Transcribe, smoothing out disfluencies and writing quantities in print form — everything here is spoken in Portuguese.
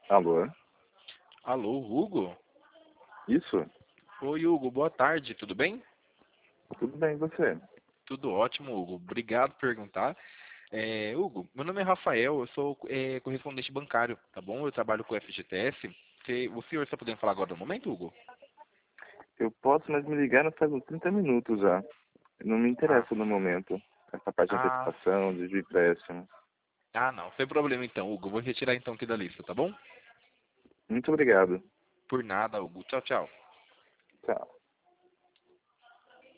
Alô? Alô, Hugo? Isso? Oi, Hugo, boa tarde, tudo bem? Tudo bem, e você? Tudo ótimo, Hugo. Obrigado por perguntar. Hugo, meu nome é Rafael, eu sou correspondente bancário, tá bom? Eu trabalho com o FGTS. O senhor está podendo falar agora no momento, Hugo? Eu posso, mas me ligaram faz uns 30 minutos já. Não me Ah, interessa no momento. Essa parte de ah, antecipação, de empréstimo. não, sem problema então, Hugo. Vou retirar então aqui da lista, tá bom? Muito obrigado. Por nada, Hugo. Tchau, tchau. Tchau.